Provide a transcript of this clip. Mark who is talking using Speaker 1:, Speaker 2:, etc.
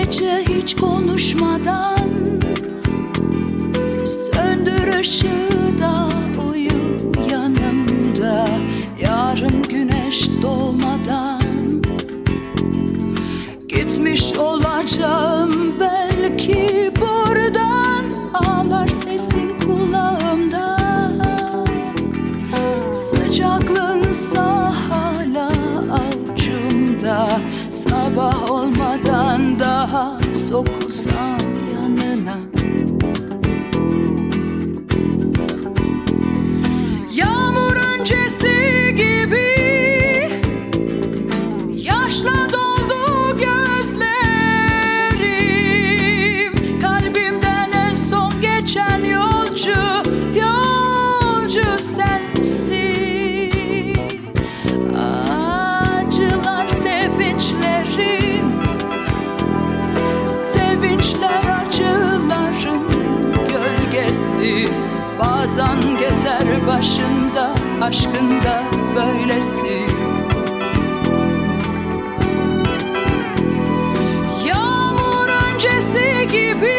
Speaker 1: gece hiç konuşmadan, söndür ışığı da uyu yanımda, yarın güneş doğmadan. Gitmiş olacağım belki buradan, ağlar sesin kulağımda. Sıcaklığınsa hala avucumda, sabah olmadan daha sokulsam yanına. Yağmur öncesi gibi yaşla doldu gözlerim, kalbimden en son geçen yolcu, yolcu sensin. Acılar sevinçlerim, sevinçler acıların gölgesi. Bazen gezer başında, aşkında böylesi. Yağmur öncesi gibi